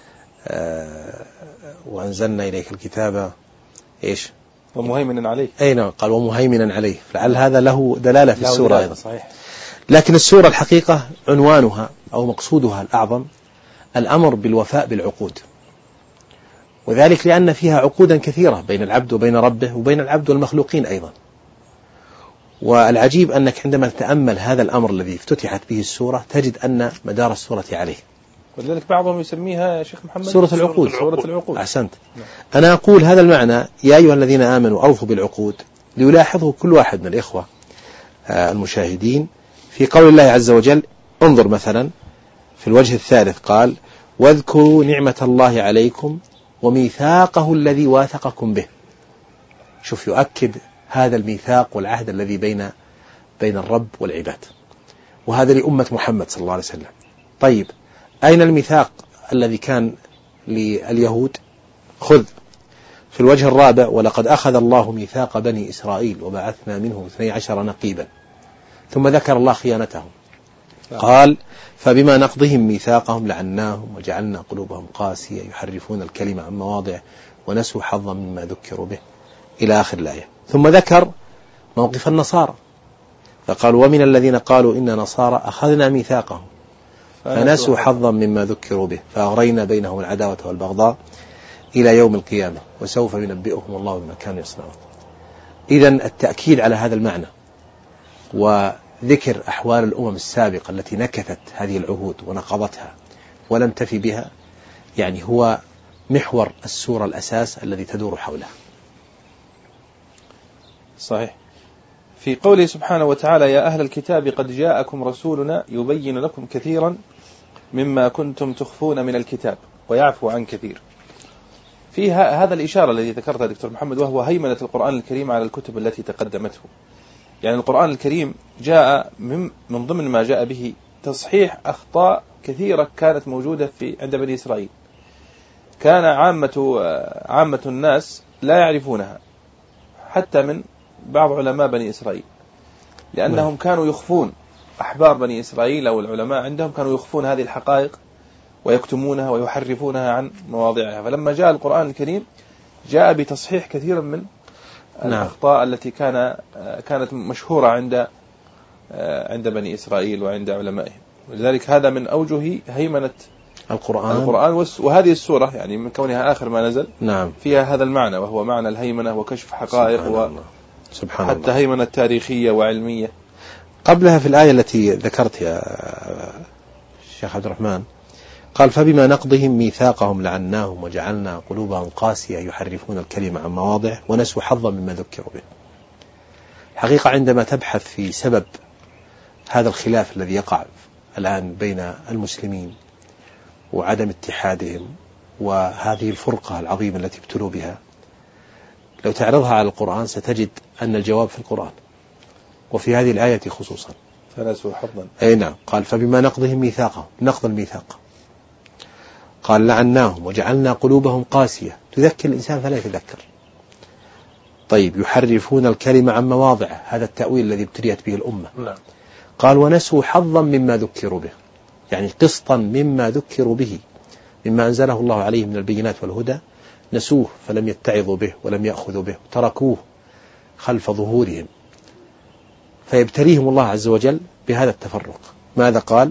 آه وأنزلنا إليك الكتاب إيش ومهيمنا عليه. أي نعم قال ومهيمنا عليه، فلعل هذا له دلالة في السورة أيضا. صحيح. لكن السورة الحقيقة عنوانها أو مقصودها الأعظم الأمر بالوفاء بالعقود، وذلك لأن فيها عقودا كثيرة بين العبد وبين ربه وبين العبد والمخلوقين أيضا. والعجيب أنك عندما تتأمل هذا الأمر الذي افتتحت به السورة تجد أن مدار السورة عليه. ولذلك بعضهم يسميها يا شيخ محمد سورة العقود. سورة العقود. أحسنت. أنا أقول هذا المعنى يا أيها الذين آمنوا أوفوا بالعقود ليلاحظه كل واحد من الإخوة المشاهدين في قول الله عز وجل. انظر مثلا في الوجه الثالث قال واذكروا نعمة الله عليكم وميثاقه الذي واثقكم به. شوف يؤكد هذا الميثاق والعهد الذي بين بين الرب والعباد، وهذا لأمة محمد صلى الله عليه وسلم. طيب أين الميثاق الذي كان لليهود؟ خذ في الوجه الرابع ولقد أخذ الله ميثاق بني إسرائيل وبعثنا منهم اثني عشر نقيبا، ثم ذكر الله خيانتهم قال فبما نقضهم ميثاقهم لعناهم وجعلنا قلوبهم قاسية يحرفون الكلمة عن مواضعه ونسوا حظا مما ذكروا به إلى آخر الآية. ثم ذكر موقف النصارى فقال ومن الذين قالوا إن نصارى أخذنا ميثاقهم فنسوا حظا مما ذكروا به فأغرينا بينهم العداوة والبغضاء إلى يوم القيامة وسوف ينبئهم الله بما كانوا يصنعون. إذن التأكيد على هذا المعنى وذكر أحوال الأمم السابقة التي نكثت هذه العهود ونقضتها ولم تفي بها يعني هو محور السورة الأساس الذي تدور حوله. صحيح. في قوله سبحانه وتعالى يا أهل الكتاب قد جاءكم رسولنا يبين لكم كثيرا مما كنتم تخفون من الكتاب ويعفو عن كثير. فيها هذا الإشارة الذي ذكرتها دكتور محمد وهو هيمنة القرآن الكريم على الكتب التي تقدمته. يعني القرآن الكريم جاء من, من ضمن ما جاء به تصحيح أخطاء كثيرة كانت موجودة في عند بني إسرائيل كان عامة عامة الناس لا يعرفونها حتى من بعض علماء بني إسرائيل لأنهم كانوا يخفون أحبار بني إسرائيل أو العلماء عندهم كانوا يخفون هذه الحقائق ويكتمونها ويحرفونها عن مواضعها. فلما جاء القرآن الكريم جاء بتصحيح كثيرا من الأخطاء التي كان كانت مشهورة عند عند بني إسرائيل وعند علمائهم. ولذلك هذا من أوجه هيمنة القرآن, القرآن وهذه السورة يعني من كونها آخر ما نزل نعم فيها هذا المعنى وهو معنى الهيمنة وكشف حقائق سبحان وحتى الله. هيمنة تاريخية وعلمية. قبلها في الآية التي ذكرت يا شيخ عبد الرحمن قال فبما نقضهم ميثاقهم لعناهم وجعلنا قلوبهم قاسية يحرفون الكلمة عن مواضعه ونسوا حظا مما ذكروا به. حقيقة عندما تبحث في سبب هذا الخلاف الذي يقع الآن بين المسلمين وعدم اتحادهم وهذه الفرقة العظيمة التي ابتلوا بها لو تعرضها على القرآن ستجد أن الجواب في القرآن وفي هذه الآية خصوصا. فنسوا حظا. أي نعم. قال فبما نقضهم ميثاقهم نقض الميثاق قال لعناهم وجعلنا قلوبهم قاسية تذكر الإنسان فلا يتذكر. طيب يحرفون الكلمة عن مواضعه هذا التأويل الذي ابتليت به الأمة. نعم. قال ونسوا حظا مما ذكروا به يعني قسطا مما ذكروا به مما أنزله الله عليه من البينات والهدى نسوه فلم يتعظوا به ولم يأخذوا به تركوه خلف ظهورهم فيبتليهم الله عز وجل بهذا التفرق. ماذا قال؟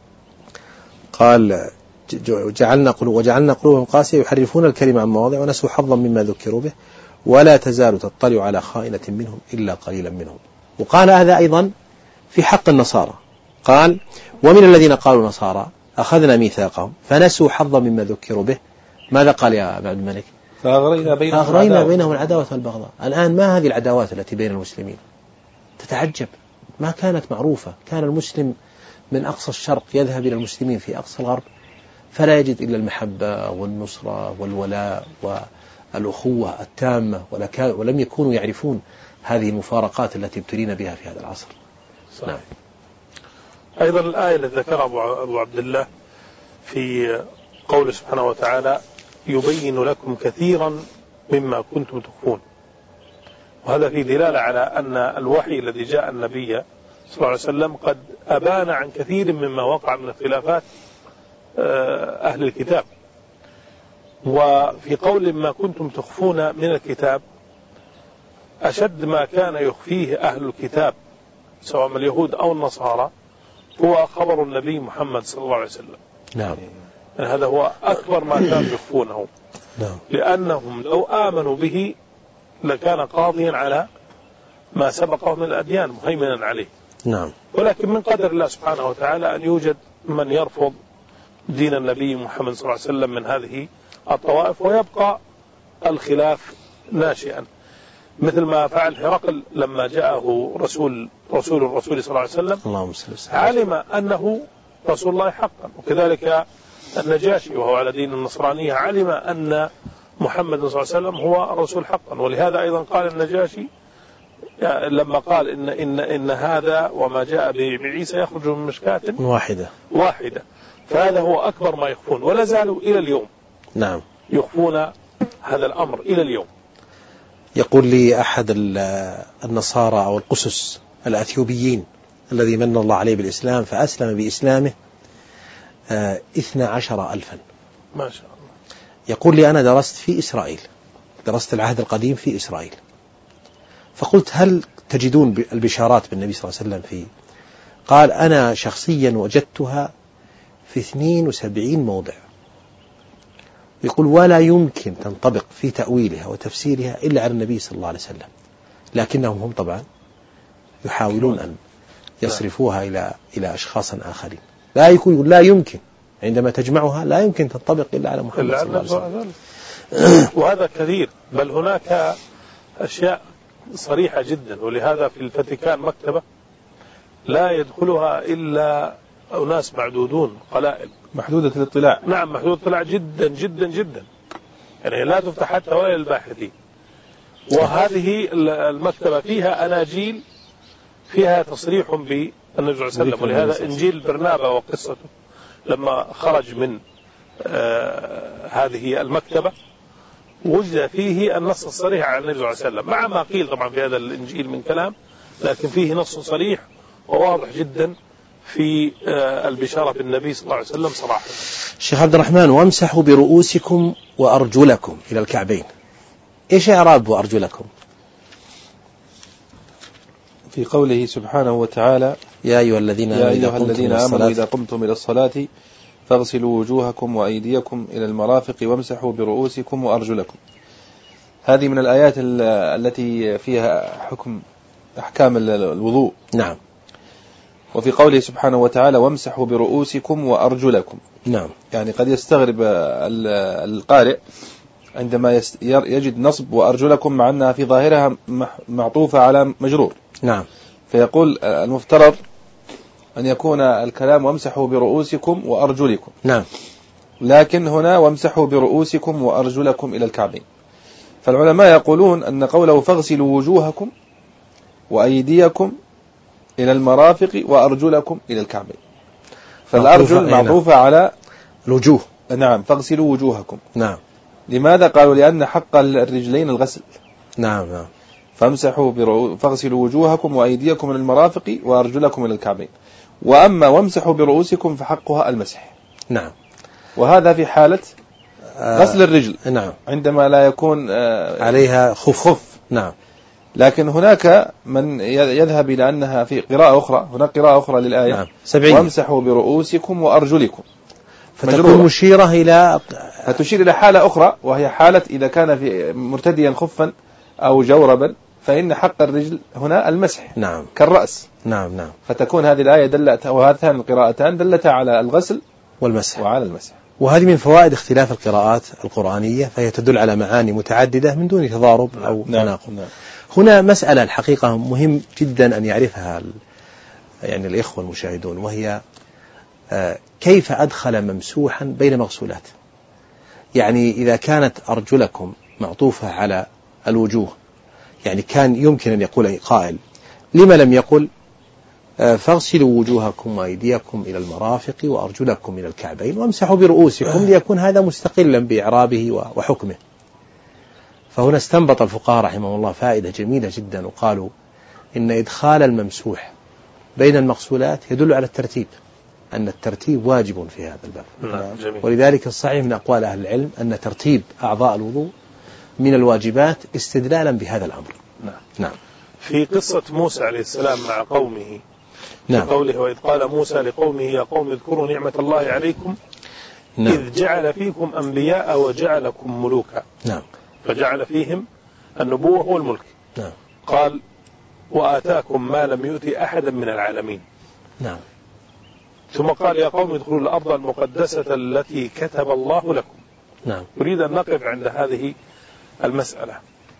قال جعلنا قلوب وجعلنا قلوبهم قاسية يحرفون الكلمة عن مواضع ونسوا حظا مما ذكروا به ولا تزال تطلع على خائنة منهم إلا قليلا منهم. وقال هذا أيضا في حق النصارى قال ومن الذين قالوا نصارى أخذنا ميثاقهم فنسوا حظا مما ذكروا به. ماذا قال يا عبد الملك؟ فأغرينا بينهم, فأغرينا بينهم العداوة والبغضاء. الآن ما هذه العداوات التي بين المسلمين؟ تتعجب، ما كانت معروفة. كان المسلم من أقصى الشرق يذهب إلى المسلمين في أقصى الغرب فلا يجد إلا المحبة والنصرة والولاء والأخوة التامة، ولم يكونوا يعرفون هذه المفارقات التي ابتلينا بها في هذا العصر. نعم. أيضا الآية التي ذكرها أبو عبد الله في قوله سبحانه وتعالى يبين لكم كثيرا مما كنتم تخفون، وهذا في دلالة على أن الوحي الذي جاء النبي صلى الله عليه وسلم قد أبان عن كثير مما وقع من اختلافات أهل الكتاب. وفي قول ما كنتم تخفون من الكتاب أشد ما كان يخفيه أهل الكتاب سواء من اليهود أو النصارى هو خبر النبي محمد صلى الله عليه وسلم. نعم. يعني هذا هو أكبر ما كانوا يخفونه. نعم. لأنهم لو آمنوا به لكان قاضيا على ما سبقه من الأديان مهيمنا عليه. نعم. ولكن من قدر الله سبحانه وتعالى أن يوجد من يرفض دين النبي محمد صلى الله عليه وسلم من هذه الطوائف ويبقى الخلاف ناشئا، مثل ما فعل هرقل لما جاءه رسول رسول الرسول صلى الله عليه وسلم اللهم صل وسلم علم أنه رسول الله حقا. وكذلك النجاشي وهو على دين النصرانية علم أن محمد صلى الله عليه وسلم هو الرسول حقا. ولهذا أيضا قال النجاشي لما قال إن, إن, إن هذا وما جاء بعيسى يخرج من مشكاة واحدة واحدة فهذا هو أكبر ما يخفون، ولا زالوا إلى اليوم نعم يخفون هذا الأمر إلى اليوم. يقول لي أحد النصارى أو القسس الأثيوبيين الذي من الله عليه بالإسلام فأسلم بإسلامه اثنا عشر ألفا ما شاء الله. يقول لي أنا درست في إسرائيل، درست العهد القديم في إسرائيل، فقلت هل تجدون البشارات بالنبي صلى الله عليه وسلم في؟ قال أنا شخصيا وجدتها في اثنين وسبعين موضع. يقول ولا يمكن تنطبق في تأويلها وتفسيرها إلا على النبي صلى الله عليه وسلم، لكنهم هم طبعا يحاولون أن يصرفوها إلى إلى أشخاص آخرين. لا يكون لا يمكن عندما تجمعها لا يمكن تنطبق إلا على محمد صلى الله عليه وسلم. وهذا كثير، بل هناك أشياء صريحة جدا. ولهذا في الفاتيكان مكتبة لا يدخلها إلا أناس معدودون، قلائل محدودة الاطلاع. نعم محدودة الاطلاع جدا جدا جدا، يعني لا تفتح حتى ولا للباحثين. وهذه المكتبة فيها أناجيل فيها تصريح بالنبي صلى الله عليه وسلم. ولهذا إنجيل برنابا وقصته لما خرج من آه هذه المكتبة وجد فيه النص الصريح عن النبي صلى الله عليه وسلم، مع ما قيل طبعا في هذا الإنجيل من كلام، لكن فيه نص صريح وواضح جدا في آه البشارة بالنبي صلى الله عليه وسلم صراحة. الشيخ عبد الرحمن وامسحوا برؤوسكم وأرجلكم إلى الكعبين، إيش إعراب وأرجلكم؟ في قوله سبحانه وتعالى يا أيها الذين يا أيها الذين آمنوا إذا قمتم إلى الصلاة فاغسلوا وجوهكم وأيديكم إلى المرافق وامسحوا برؤوسكم وأرجلكم. هذه من الآيات التي فيها حكم أحكام الوضوء. نعم. وفي قوله سبحانه وتعالى وامسحوا برؤوسكم وأرجلكم، نعم، يعني قد يستغرب القارئ عندما يجد نصب وأرجلكم مع أنها في ظاهرها معطوفة على مجرور. نعم. فيقول المفترض أن يكون الكلام وامسحوا برؤوسكم وأرجلكم. نعم. لكن هنا وامسحوا برؤوسكم وأرجلكم إلى الكعبين. فالعلماء يقولون أن قوله فاغسلوا وجوهكم وأيديكم إلى المرافق وأرجلكم إلى الكعبين، فالأرجل معطوفة على الوجوه. نعم. فاغسلوا وجوهكم. نعم. لماذا؟ قالوا لأن حق الرجلين الغسل. نعم. نعم. فامسحوا برؤو... فاغسلوا وجوهكم وأيديكم إلى المرافق وأرجلكم إلى الكعبين. وأما وامسحوا برؤوسكم فحقها المسح. نعم. وهذا في حالة غسل الرجل. آه. نعم. عندما لا يكون آه عليها خف. خف. نعم. لكن هناك من يذهب إلى أنها في قراءة أخرى، هناك قراءة أخرى للآية. نعم. سبعين. وامسحوا برؤوسكم وأرجلكم، فتكون مشيرة إلى فتشير إلى حالة أخرى، وهي حالة إذا كان في مرتديا خفا أو جوربا فإن حق الرجل هنا المسح نعم كالرأس. نعم نعم. فتكون هذه الآية دلت وهاتان القراءتان دلتا على الغسل والمسح وعلى المسح. وهذه من فوائد اختلاف القراءات القرآنية، فهي تدل على معاني متعددة من دون تضارب أو تناقض. نعم. هنا مسألة الحقيقة مهم جدا أن يعرفها يعني الإخوة المشاهدون، وهي كيف أدخل ممسوحا بين مغسولات. يعني إذا كانت أرجلكم معطوفة على الوجوه، يعني كان يمكن أن يقول قائل لما لم يقل فاغسلوا وجوهكم وأيديكم إلى المرافق وأرجلكم إلى الكعبين وامسحوا برؤوسكم، ليكون هذا مستقلا بإعرابه وحكمه. فهنا استنبط الفقهاء رحمه الله فائدة جميلة جدا، وقالوا إن إدخال الممسوح بين المغسولات يدل على الترتيب، أن الترتيب واجب في هذا الباب. ولذلك الصحيح من أقوال أهل العلم أن ترتيب أعضاء الوضوء من الواجبات استدلالا بهذا الأمر. نعم. نعم. في قصة موسى عليه السلام مع قومه، نعم. قوله وإذ قال موسى لقومه يا قوم اذكروا نعمة الله عليكم نعم. إذ جعل فيكم أنبياء وجعلكم ملوكا. نعم. فجعل فيهم النبوة والملك. نعم. قال وآتاكم ما لم يؤتي أحدا من العالمين. نعم. ثم قال يا قوم ادخلوا الأرض المقدسة التي كتب الله لكم. نعم. أريد أن نقف عند هذه المسألة.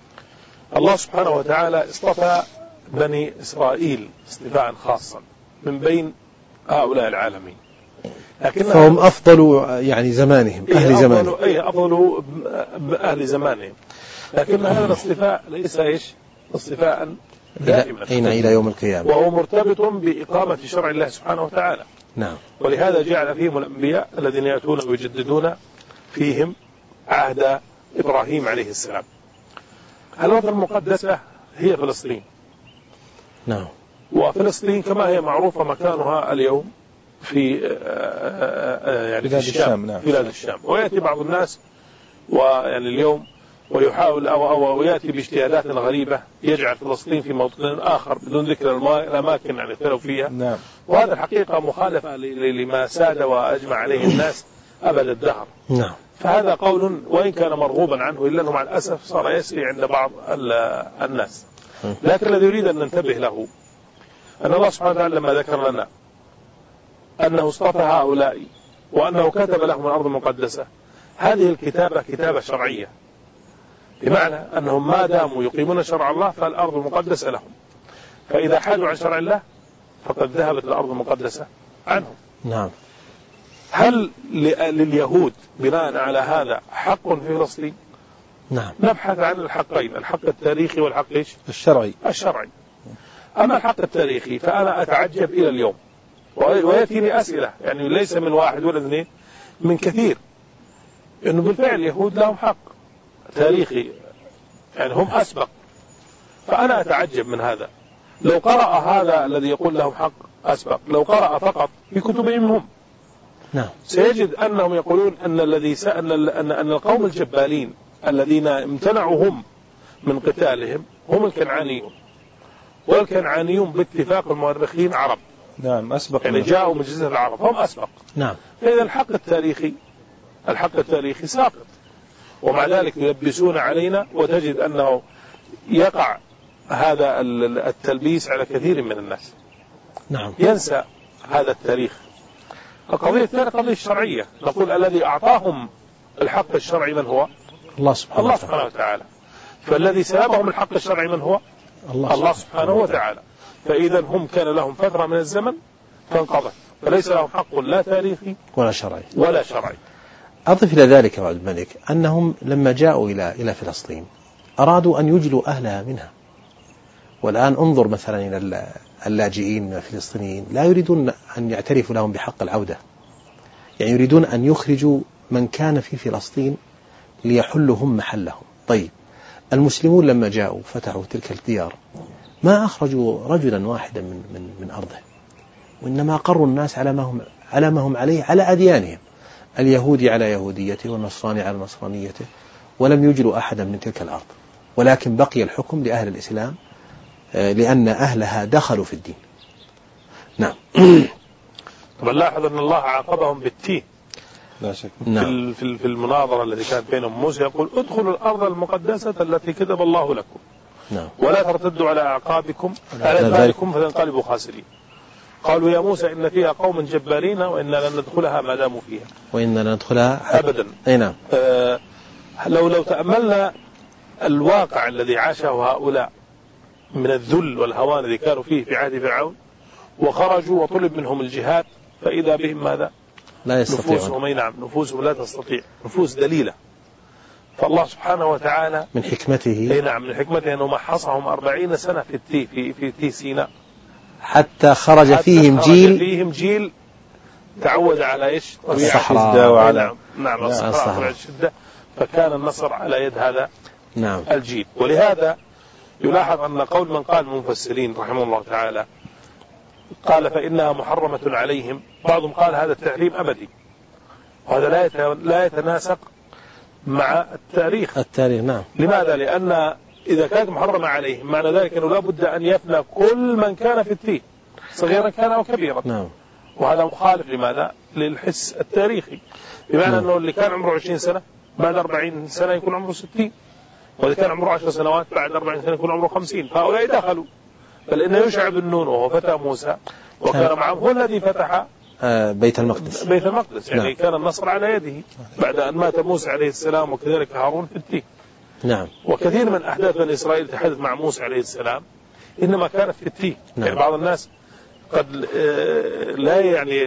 الله سبحانه وتعالى اصطفى بني إسرائيل اصطفاء خاصا من بين هؤلاء العالمين، لكن فهم أفضل يعني زمانهم أهل زمانهم أي أفضل أهل زمانهم، لكن هذا الاصطفاء ليس إيش اصطفاء دائما إلى يوم القيامة، وهو مرتبط بإقامة شرع الله سبحانه وتعالى. نعم. ولهذا جعل فيهم الأنبياء الذين يأتون ويجددون فيهم عهد إبراهيم عليه السلام. الأرض المقدسة هي فلسطين. نعم. وفلسطين كما هي معروفة مكانها اليوم في يعني في الشام، نعم. في بلاد الشام. ويأتي بعض الناس ويعني اليوم ويحاول أو أو ويأتي باجتهادات غريبة يجعل فلسطين في موطن آخر بدون ذكر الأماكن يعني اختلفوا فيها. نعم. وهذا الحقيقة مخالفة لما ساد وأجمع عليه الناس أبد الدهر. نعم. فهذا قول وإن كان مرغوبا عنه إلا أنه مع الأسف صار يسري عند بعض الناس. لكن الذي يريد أن ننتبه له أن الله سبحانه وتعالى لما ذكر لنا أنه اصطفى هؤلاء وأنه كتب لهم الأرض المقدسة، هذه الكتابة كتابة شرعية، بمعنى أنهم ما داموا يقيمون شرع الله فالأرض المقدسة لهم، فإذا حادوا عن شرع الله فقد ذهبت الأرض المقدسة عنهم. نعم. هل لليهود بناء على هذا حق في فلسطين؟ نعم. نبحث عن الحقين، الحق التاريخي والحق إيش؟ الشرعي. الشرعي. أما الحق التاريخي فأنا أتعجب إلى اليوم ويأتيني أسئلة يعني ليس من واحد ولا اثنين، من كثير، إنه بالفعل اليهود لهم حق تاريخي، يعني هم أسبق. فأنا أتعجب من هذا. لو قرأ هذا الذي يقول لهم حق أسبق، لو قرأ فقط في كتبهم هم، نعم، سيجد أنهم يقولون أن الذي أن أن القوم الجبالين الذين امتنعوا هم من قتالهم هم الكنعانيون، والكنعانيون باتفاق المؤرخين عرب. نعم، أسبق، يعني جاءوا من جزيرة العرب، هم أسبق. نعم. فإذا الحق التاريخي الحق التاريخي ساقط، ومع ذلك يلبسون علينا، وتجد أنه يقع هذا التلبيس على كثير من الناس. نعم. ينسى هذا التاريخ. القضية الثانية قضية الشرعية، نقول الذي أعطاهم الحق الشرعي من هو؟ الله سبحانه, الله سبحانه وتعالى. فالذي سلبهم الحق الشرعي من هو؟ الله, الله سبحانه وتعالى. فإذا هم كان لهم فترة من الزمن فانقضت، فليس لهم حق لا تاريخي ولا شرعي ولا شرعي. أضف إلى ذلك يا عبد الملك أنهم لما جاءوا إلى إلى فلسطين أرادوا أن يجلوا أهلها منها. والآن انظر مثلا إلى اللاجئين من الفلسطينيين، لا يريدون أن يعترفوا لهم بحق العودة، يعني يريدون أن يخرجوا من كان في فلسطين ليحلوا هم محلهم. طيب، المسلمون لما جاءوا فتحوا تلك الديار ما أخرجوا رجلا واحدا من من من أرضه، وإنما قروا الناس على ما هم على ما هم عليه، على أديانهم، اليهودي على يهوديته والنصراني على نصرانيته، ولم يجلوا أحدا من تلك الأرض، ولكن بقي الحكم لأهل الإسلام لأن أهلها دخلوا في الدين. نعم. طبعا لاحظ أن الله عاقبهم بالتيه. لا شك. نعم. في في المناظرة التي كانت بينهم، موسى يقول ادخلوا الأرض المقدسة التي كتب الله لكم، نعم. ولا ترتدوا على أعقابكم على أدباركم فتنقلبوا خاسرين. قالوا يا موسى إن فيها قوم جبارين وإنا لن ندخلها ما داموا فيها وإنا لن ندخلها أبدا. أي نعم. آه لو لو تأملنا الواقع الذي عاشه هؤلاء من الذل والهوان الذي كانوا فيه في عهد فرعون وخرجوا وطلب منهم الجهاد فإذا بهم ماذا؟ لا يستطيعون. نفوسهم أي نعم نفوسهم لا تستطيع، نفوس دليلة. فالله سبحانه وتعالى من حكمته أي نعم من حكمته أنه محصهم أربعين سنة في التيه في في تيه سيناء حتى خرج حتى فيهم خرج جيل فيهم جيل تعود على إيش؟ الصحراء وعلى نعم نعم الصحراء وعلى الشدة، فكان النصر على يد هذا نعم الجيل. ولهذا يلاحظ أن قول من قال المفسرين رحمه الله تعالى قال فإنها محرمة عليهم، بعضهم قال هذا التحريم أبدي، وهذا لا لا يتناسق مع التاريخ. التاريخ نعم. لماذا؟ لأن إذا كانت محرمة عليهم معنى ذلك أنه لا بد أن يفنى كل من كان في التيه صغيرا كان أو كبيرا. نعم. وهذا مخالف لماذا؟ للحس التاريخي، بمعنى نعم. أنه اللي كان عمره عشرين سنة بعد أربعين سنة يكون عمره ستين، وإذا كان عمره عشر سنوات بعد أربعين سنة يكون عمره خمسين، فهؤلاء دخلوا. بل إن يشع بن نون وهو فتى موسى وكان معه هو الذي فتح بيت المقدس بيت المقدس يعني نعم. كان النصر على يده بعد أن مات موسى عليه السلام وكذلك هارون في التيه. نعم. وكثير من أحداث بني إسرائيل تحدث مع موسى عليه السلام إنما كانت في التيه. نعم. يعني بعض الناس قد لا يعني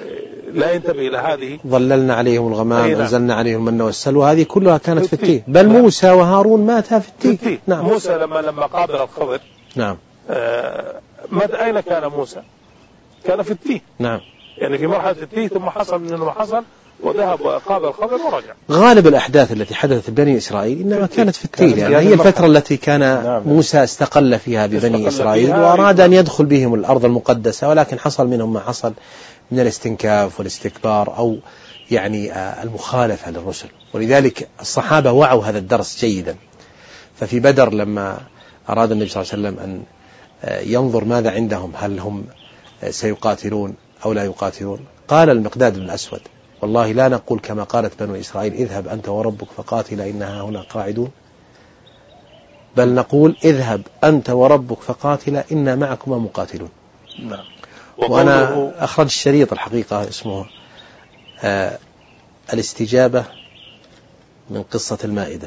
لا ينتبه إلى هذه. ظللنا عليهم الغمام نعم. أنزلنا عليهم المن والسلوى، هذه كلها كانت في التيه، بل نعم. موسى وهارون ماتا في التيه. التيه. نعم. موسى لما لما قابل الخضر نعم. آه ماذا أين كان موسى؟ كان في التيه. نعم. يعني في مرحلة التيه ثم حصل من ما حصل وذهب وقابل الخضر ورجع. غالب الأحداث التي حدثت ببني إسرائيل إنما كانت في التيه، يعني هي الفترة التي كان نعم. موسى استقل فيها ببني إسرائيل فيها وأراد أن يدخل بهم الأرض المقدسة، ولكن حصل منهم ما حصل من الاستنكاف والاستكبار أو يعني المخالفة للرسل. ولذلك الصحابة وعوا هذا الدرس جيدا. ففي بدر لما أراد النبي صلى الله عليه وسلم أن ينظر ماذا عندهم، هل هم سيقاتلون أو لا يقاتلون، قال المقداد بن الأسود والله لا نقول كما قالت بنو إسرائيل اذهب أنت وربك فقاتل إنها هنا قاعدون، بل نقول اذهب أنت وربك فقاتل إنا معكما مقاتلون. نعم. وأنا أخرج الشريط الحقيقة اسمه آه الاستجابة من قصة المائدة.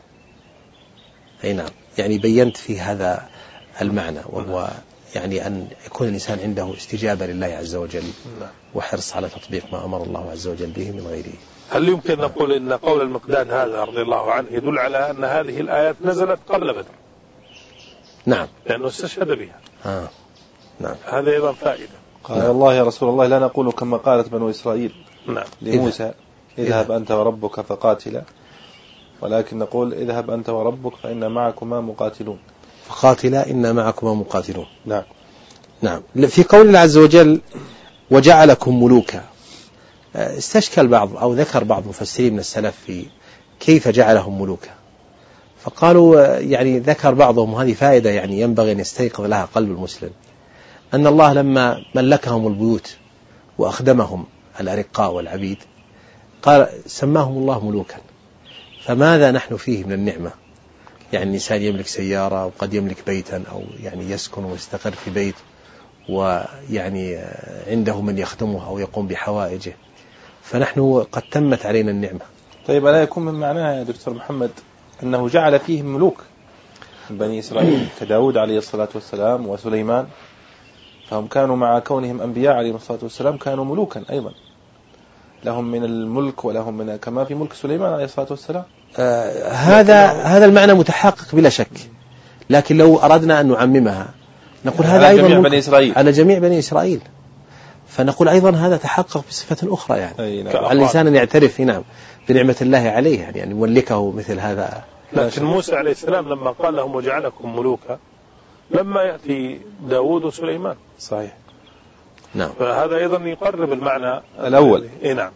أي نعم، يعني بينت في هذا المعنى، وهو يعني أن يكون الإنسان عنده استجابة لله عز وجل وحرص على تطبيق ما أمر الله عز وجل به من غيره. هل يمكن نقول إن قول المقداد هذا رضي الله عنه يدل على أن هذه الآيات نزلت قبل بدر؟ نعم، لأنه استشهد بها. آه. نعم. هذا أيضا فائدة. قال الله يا رسول الله لا نقول كما قالت بنو إسرائيل نعم. لموسى اذهب أنت وربك فقاتلا، ولكن نقول اذهب أنت وربك فإن معكما مقاتلون. فقاتلا إنا معكما مقاتلون. نعم. نعم. في قول الله عز وجل وجعلكم ملوكا، استشكل بعض أو ذكر بعض مفسرين من السلف في كيف جعلهم ملوكا، فقالوا يعني ذكر بعضهم، هذه فائدة يعني ينبغي أن يستيقظ لها قلب المسلم، أن الله لما ملكهم البيوت وأخدمهم الأرقاء والعبيد قال سماهم الله ملوكا. فماذا نحن فيه من النعمة؟ يعني الإنسان يملك سيارة وقد يملك بيتا أو يعني يسكن ويستقر في بيت ويعني عنده من يخدمه أو يقوم بحوائجه، فنحن قد تمت علينا النعمة. طيب ألا يكون من معناها يا دكتور محمد أنه جعل فيهم ملوك بني إسرائيل كداود عليه الصلاة والسلام وسليمان، فهم كانوا مع كونهم أنبياء عليه الصلاة والسلام كانوا ملوكا أيضا، لهم من الملك ولهم من كما في ملك سليمان عليه الصلاة والسلام. آه هذا هذا المعنى متحقق بلا شك، لكن لو أردنا أن نعممها نقول هذا على أيضا جميع بني إسرائيل. على جميع بني إسرائيل، فنقول أيضا هذا تحقق بصفة أخرى، يعني نعم. على الإنسان أن يعترف نعم بنعمة الله عليه، يعني أن يملكه مثل هذا. لكن موسى عليه السلام لما قال لهم وجعلكم ملوكا لما يأتي داود وسليمان. صحيح. نعم. فهذا أيضا يقرب المعنى الأول. إيه نعم.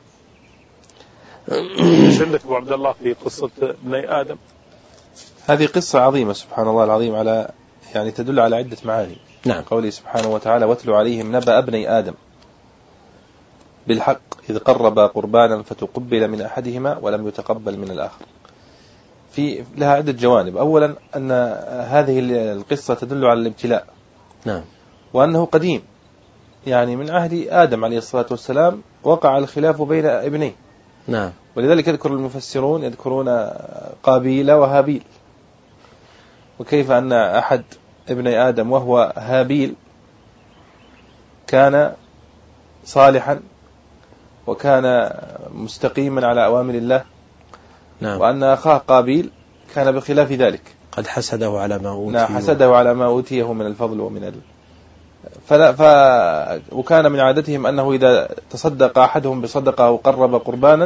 ايش عندك أبو عبد الله في قصة ابني آدم؟ هذه قصة عظيمة سبحان الله العظيم، على يعني تدل على عدة معاني. نعم. قوله سبحانه وتعالى واتلو عليهم نبأ ابني آدم بالحق إذ قربا قربانا فتقبل من أحدهما ولم يتقبل من الآخر. في لها عدة جوانب. أولا أن هذه القصة تدل على الابتلاء، نعم، وأنه قديم، يعني من عهد آدم عليه الصلاة والسلام وقع الخلاف بين ابنيه، نعم، ولذلك يذكر المفسرون يذكرون قابيل وهابيل، وكيف أن أحد ابني آدم وهو هابيل كان صالحا وكان مستقيما على أوامر الله، نعم، وأن أخاه قابيل كان بخلاف ذلك، قد حسده على ما أوتي، نعم، حسده على ما أوتيه من الفضل ومن ال... فلا ف... وكان من عادتهم أنه إذا تصدق أحدهم بصدقة أو قرب قربانا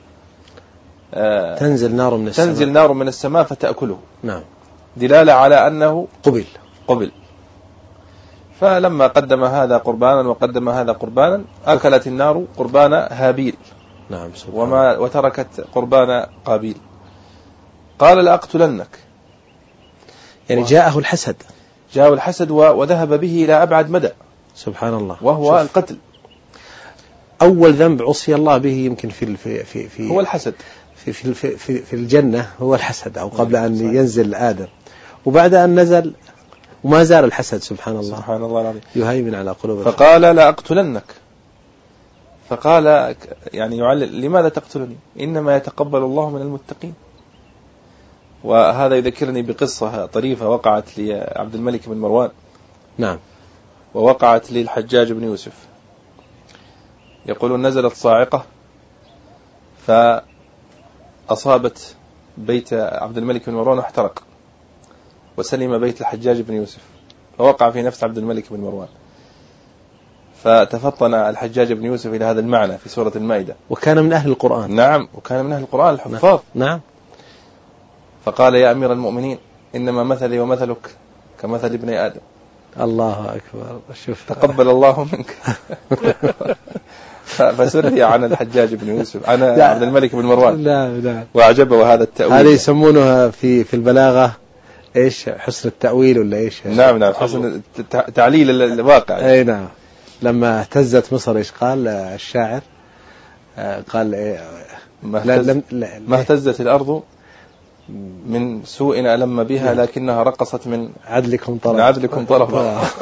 تنزل نار من السماء تنزل نار من السماء فتأكله، نعم، دلالة على أنه قبل قبل. فلما قدم هذا قربانا وقدم هذا قربانا أكلت النار قربان هابيل، نعم، وما وتركت قربان قابيل. قال لأقتلنك، يعني جاءه الحسد، جاءه الحسد وذهب به إلى أبعد مدى، سبحان الله، وهو شوف. القتل. أول ذنب عصي الله به يمكن في في في, في هو الحسد في في, في في في الجنة، هو الحسد، أو قبل أن صحيح. ينزل آدم، وبعد أن نزل وما زال الحسد، سبحان الله، سبحان الله العظيم، يهيمن على قلوب. فقال لأقتلنك، فقال يعني يعلل لماذا تقتلني؟ إنما يتقبل الله من المتقين. وهذا يذكرني بقصة طريفة وقعت لعبد الملك بن مروان، نعم، ووقعت للحجاج بن يوسف. يقولون نزلت صاعقة فأصابت بيت عبد الملك بن مروان واحترق، وسلم بيت الحجاج بن يوسف، فوقع في نفس عبد الملك بن مروان، فتفطن الحجاج بن يوسف إلى هذا المعنى في سورة المائدة، وكان من أهل القرآن، نعم، وكان من أهل القرآن الحفاظ، نعم. فقال يا أمير المؤمنين إنما مثلي ومثلك كمثل ابن آدم. الله أكبر، شوف، تقبل الله منك. فسري عن الحجاج بن يوسف عن عبد الملك بن مروان، لا لا، وأعجبه هذا التأويل. هذه يسمونها في في البلاغة إيش، حسن التأويل ولا إيش؟ نعم نعم، حسن تعليل الواقع. أي نعم. لما اهتزت مصر إيش قال الشاعر؟ قال إيه؟ ما اهتزت الأرض من سوء ألم بها لكنها رقصت من عدلكم طرف، من عدلكم طرف.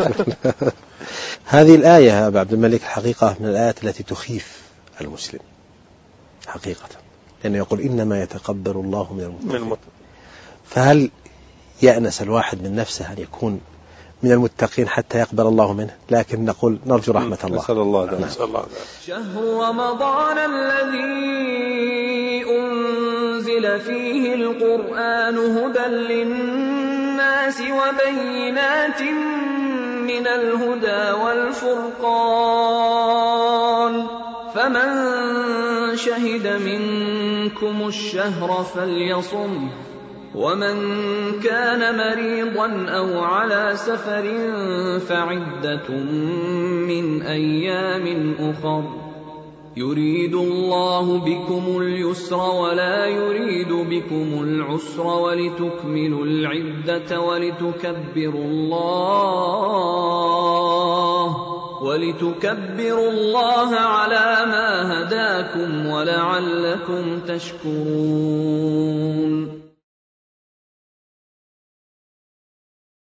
هذه الآية يا أبا عبد الملك الحقيقة من الآيات التي تخيف المسلم حقيقة، لأنه يقول إنما يتقبل الله من المتقين. فهل يأنس الواحد من نفسه أن يكون من المتقين حتى يقبل الله منه؟ لكن نقول نرجو رحمة الله. نسأل الله نعم. نسأل الله. شهر رمضان الذي أنزل فيه القرآن هدى للناس وبينات من الهدى والفرقان، فمن شهد منكم الشهر فليصم، ومن كان مريضا أو على سفر فعدة من أيام أخر، يريد الله بكم اليسر ولا يريد بكم العسر ولتكملوا العدة ولتكبروا الله ولتكبروا الله على ما هداكم ولعلكم تشكرون.